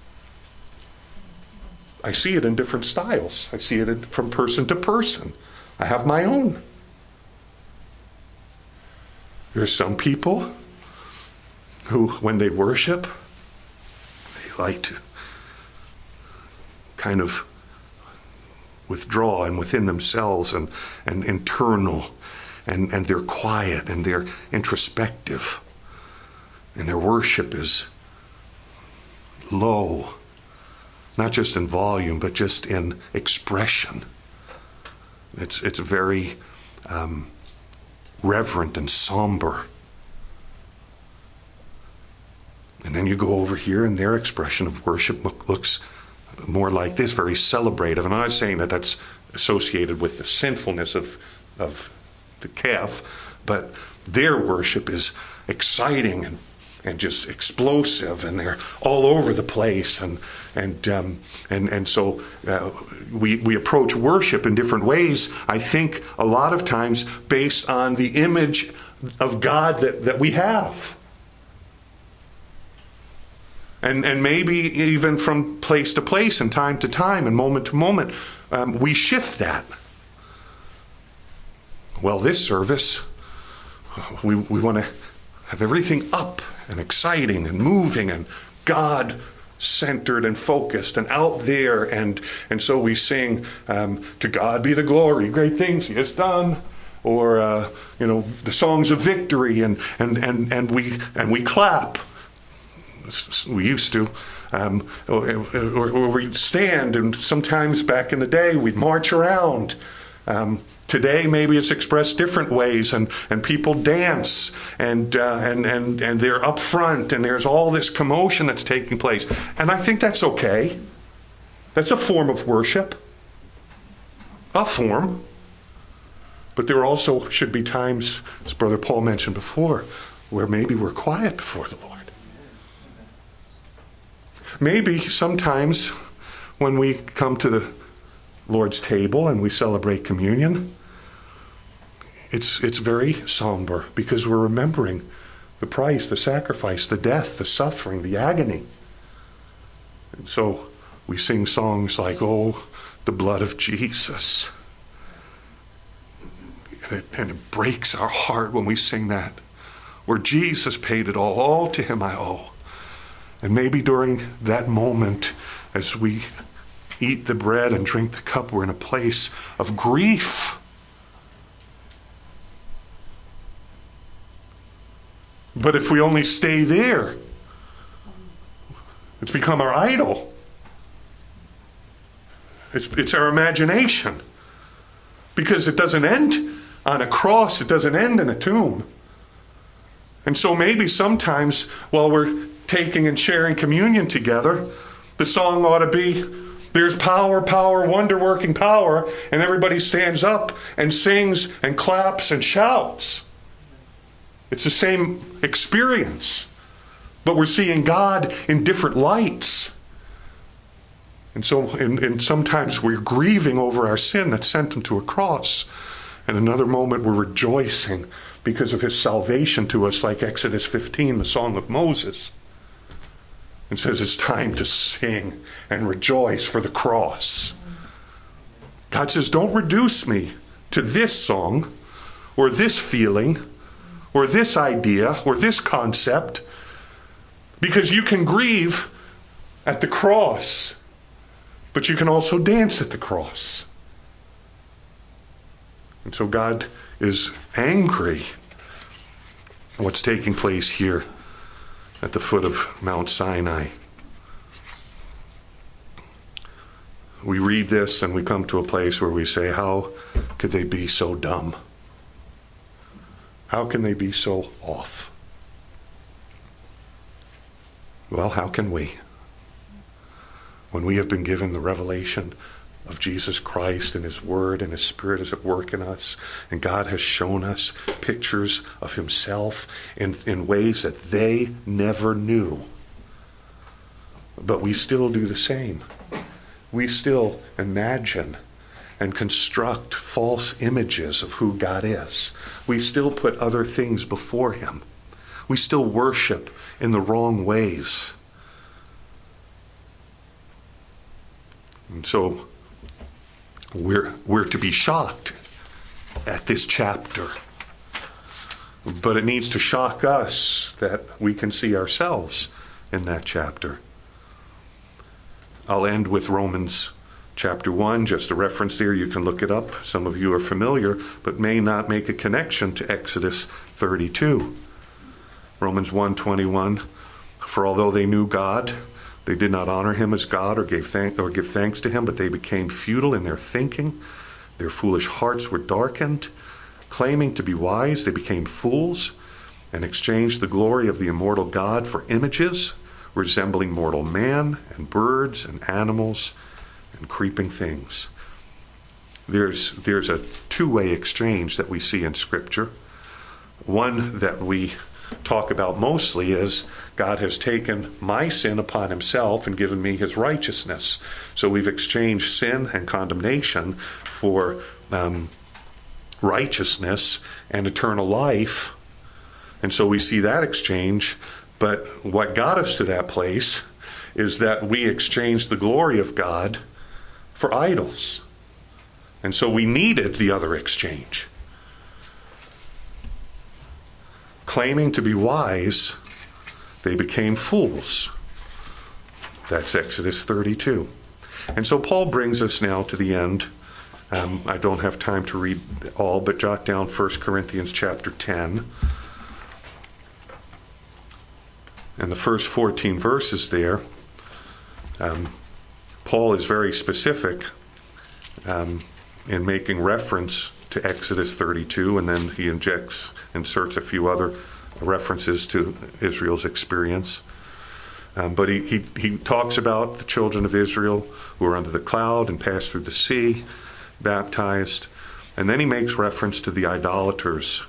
I see it in different styles. I see it from person to person. I have my own. There's some people who, when they worship, they like to kind of withdraw and within themselves and internal, and they're quiet and they're introspective. And their worship is low, not just in volume, but just in expression. It's very reverent and somber. And then you go over here and their expression of worship looks more like this, very celebrative. And I'm not saying that that's associated with the sinfulness of the calf, but their worship is exciting and just explosive, and they're all over the place, and so we approach worship in different ways. I think a lot of times based on the image of God that we have. And maybe even from place to place and time to time and moment to moment, we shift that. Well, this service, we want to have everything up and exciting and moving and God-centered and focused and out there. And so we sing, to God be the glory, great things he has done. Or, the songs of victory and we clap. We used to, or we'd stand, and sometimes back in the day we'd march around. Today maybe it's expressed different ways, and people dance, and they're up front, and there's all this commotion that's taking place, and I think that's okay. That's a form of worship, a form. But there also should be times, as Brother Paul mentioned before, where maybe we're quiet before the Lord. Maybe sometimes when we come to the Lord's table and we celebrate communion, it's very somber because we're remembering the price, the sacrifice, the death, the suffering, the agony. And so we sing songs like, "Oh, the blood of Jesus." And it breaks our heart when we sing that, where Jesus paid it all to him I owe. And maybe during that moment, as we eat the bread and drink the cup, we're in a place of grief. But if we only stay there, it's become our idol. It's our imagination. Because it doesn't end on a cross, it doesn't end in a tomb. And so maybe sometimes while we're taking and sharing communion together, the song ought to be, "There's power, power, wonder-working power," and everybody stands up and sings and claps and shouts. It's the same experience, but we're seeing God in different lights. And so and sometimes we're grieving over our sin that sent him to a cross. And another moment we're rejoicing because of his salvation to us, like Exodus 15, the Song of Moses. And says it's time to sing and rejoice for the cross. God says, don't reduce me to this song or this feeling or this idea or this concept, because you can grieve at the cross, but you can also dance at the cross. And so God is angry at what's taking place here at the foot of Mount Sinai. We read this and we come to a place where we say, how could they be so dumb? How can they be so off? Well, how can we? When we have been given the revelation of Jesus Christ and his word and his spirit is at work in us, and God has shown us pictures of himself in ways that they never knew. But we still do the same. We still imagine and construct false images of who God is. We still put other things before him. We still worship in the wrong ways. And so we're to be shocked at this chapter. But it needs to shock us that we can see ourselves in that chapter. I'll end with Romans chapter 1, just a reference there. You can look it up. Some of you are familiar, but may not make a connection to Exodus 32. Romans 1:21, for although they knew God, they did not honor him as God or give thanks to him, but they became futile in their thinking. Their foolish hearts were darkened. Claiming to be wise, they became fools and exchanged the glory of the immortal God for images resembling mortal man and birds and animals and creeping things. There's a two-way exchange that we see in Scripture. One that we talk about mostly is God has taken my sin upon himself and given me his righteousness. So we've exchanged sin and condemnation for righteousness and eternal life. And so we see that exchange. But what got us to that place is that we exchanged the glory of God for idols. And so we needed the other exchange. Claiming to be wise, they became fools. That's Exodus 32. And so Paul brings us now to the end. I don't have time to read all, but jot down 1 Corinthians chapter 10. And the first 14 verses there, Paul is very specific in making reference to Exodus 32, and then he inserts a few other references to Israel's experience. But he talks about the children of Israel who were under the cloud and passed through the sea, baptized. And then he makes reference to the idolaters.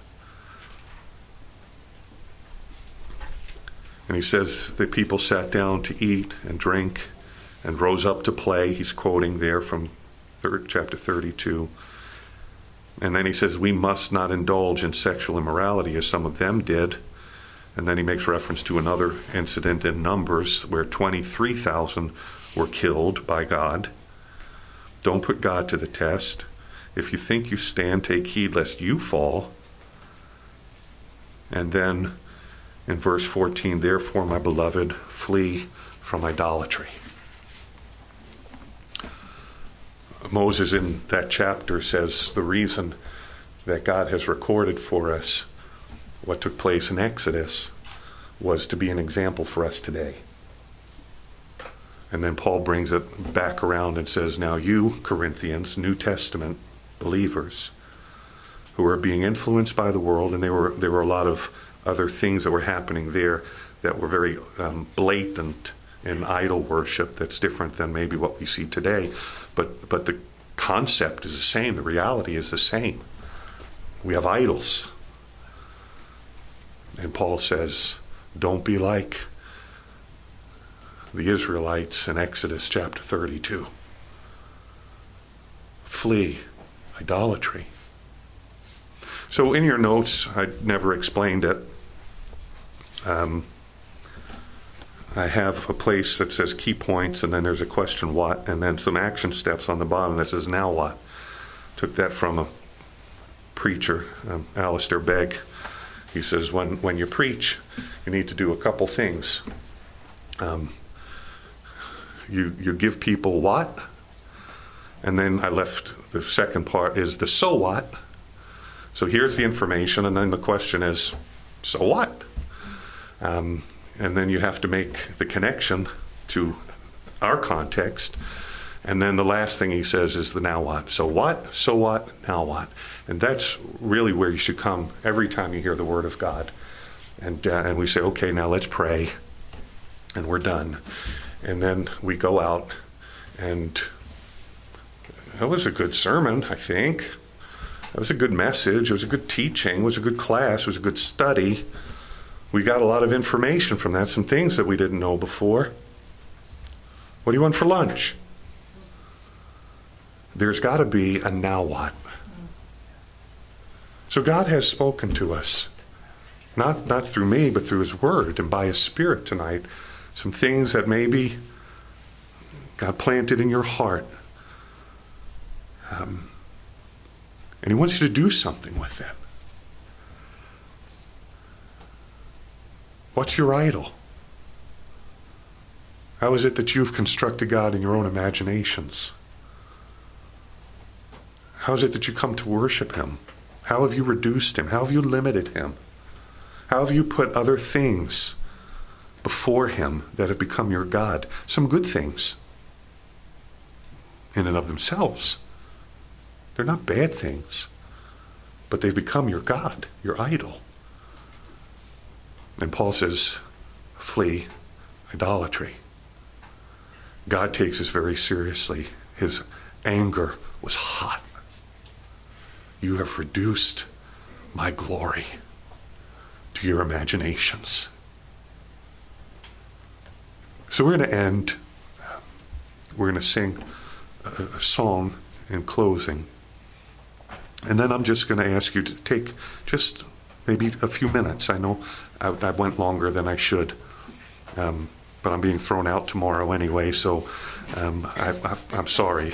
And he says the people sat down to eat and drink and rose up to play. He's quoting there from chapter 32. And then he says, we must not indulge in sexual immorality as some of them did. And then he makes reference to another incident in Numbers where 23,000 were killed by God. Don't put God to the test. If you think you stand, take heed lest you fall. And then in verse 14, therefore, my beloved, flee from idolatry. Moses in that chapter says the reason that God has recorded for us what took place in Exodus was to be an example for us today. And then Paul brings it back around and says, now you, Corinthians, New Testament believers, who are being influenced by the world, and there were a lot of other things that were happening there that were very blatant in idol worship that's different than maybe what we see today. But the concept is the same. The reality is the same. We have idols. And Paul says, don't be like the Israelites in Exodus chapter 32. Flee idolatry. So in your notes, I never explained it. I have a place that says key points, and then there's a question what, and then some action steps on the bottom that says now what. Took that from a preacher, Alistair Begg. He says when you preach, you need to do a couple things. You give people what, and then I left the second part is the so what. So here's the information, and then the question is, so what? And then you have to make the connection to our context. And then the last thing he says is the now what. So what, now what? And that's really where you should come every time you hear the word of God. And we say, okay, now let's pray. And we're done. And then we go out. And that was a good sermon, I think. It was a good message. It was a good teaching. It was a good class. It was a good study. We got a lot of information from that, some things that we didn't know before. What do you want for lunch? There's got to be a now what. So God has spoken to us, not through me, but through his word and by his Spirit tonight. Some things that maybe God planted in your heart. And he wants you to do something with it. What's your idol? How is it that you've constructed God in your own imaginations? How is it that you come to worship him? How have you reduced him? How have you limited him? How have you put other things before him that have become your God? Some good things in and of themselves. They're not bad things, but they've become your God, your idol. And Paul says, flee idolatry. God takes this very seriously. His anger was hot. You have reduced my glory to your imaginations. So we're going to end. We're going to sing a song in closing. And then I'm just going to ask you to take just maybe a few minutes. I know I went longer than I should. But I'm being thrown out tomorrow anyway, so I'm sorry.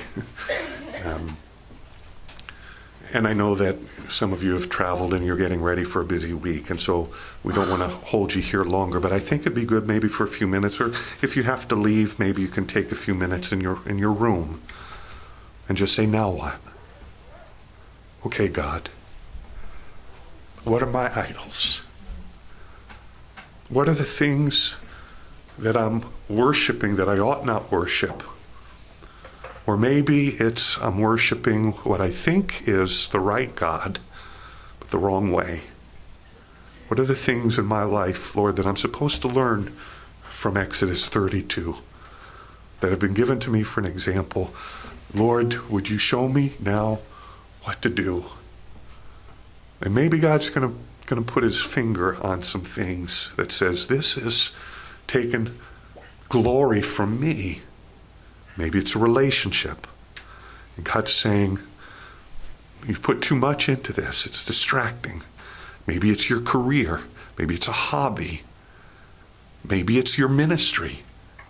And I know that some of you have traveled and you're getting ready for a busy week, and so we don't want to hold you here longer. But I think it'd be good maybe for a few minutes, or if you have to leave, maybe you can take a few minutes in your room and just say, now what? Okay, God, what are my idols? What are the things that I'm worshiping that I ought not worship? Or maybe it's I'm worshiping what I think is the right God, but the wrong way. What are the things in my life, Lord, that I'm supposed to learn from Exodus 32 that have been given to me for an example? Lord, would you show me now what to do? And maybe God's going to put his finger on some things that says, this is taken glory from me. Maybe it's a relationship. And God's saying, you've put too much into this. It's distracting. Maybe it's your career. Maybe it's a hobby. Maybe it's your ministry.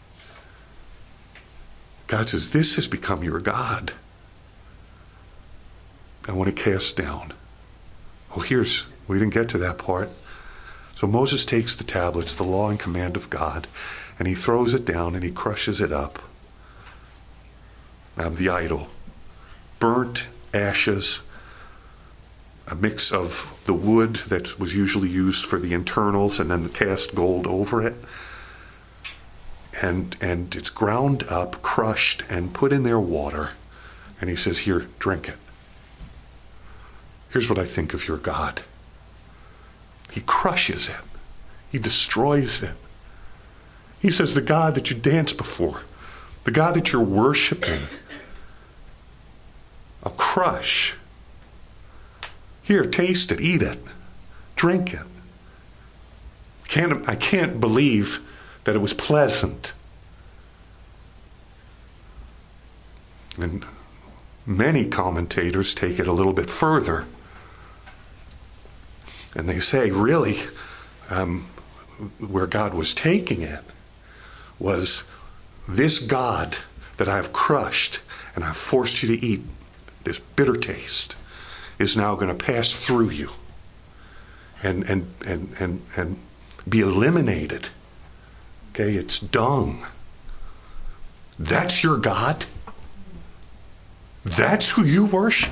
God says, this has become your God. I want to cast down. Oh, we didn't get to that part. So Moses takes the tablets, the law and command of God, and he throws it down and he crushes it up. The idol. Burnt ashes, a mix of the wood that was usually used for the internals, and then the cast gold over it. And it's ground up, crushed, and put in their water. And he says, here, drink it. Here's what I think of your God. He crushes it. He destroys it. He says, the God that you dance before, the God that you're worshiping, I'll crush. Here, taste it, eat it, drink it. I can't believe that it was pleasant. And many commentators take it a little bit further. And they say, really, where God was taking it was this God that I've crushed and I've forced you to eat, this bitter taste, is now going to pass through you and be eliminated. Okay, it's dung. That's your God? That's who you worship?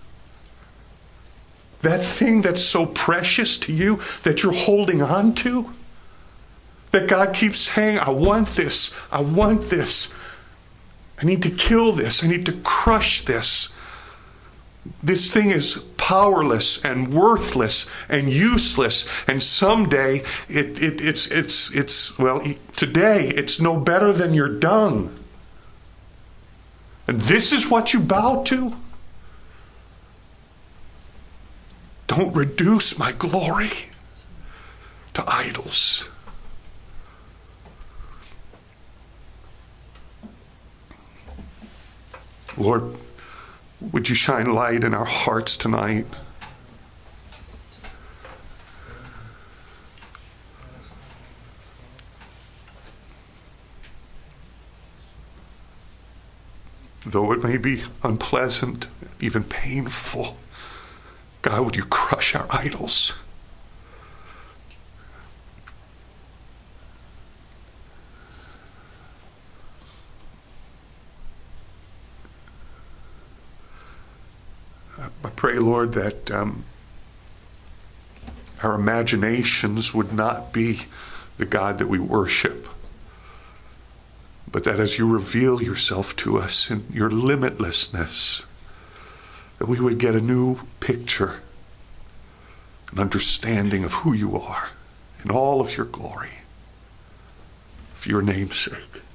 That thing that's so precious to you that you're holding on to? That God keeps saying, I want this, I want this. I need to kill this, I need to crush this. This thing is powerless and worthless and useless, and someday today it's no better than your dung. And this is what you bow to? Don't reduce my glory to idols. Lord, would you shine light in our hearts tonight? Though it may be unpleasant, even painful, God, would you crush our idols? I pray, Lord, that our imaginations would not be the God that we worship, but that as you reveal yourself to us in your limitlessness, that we would get a new picture, an understanding of who you are in all of your glory, for your name's sake.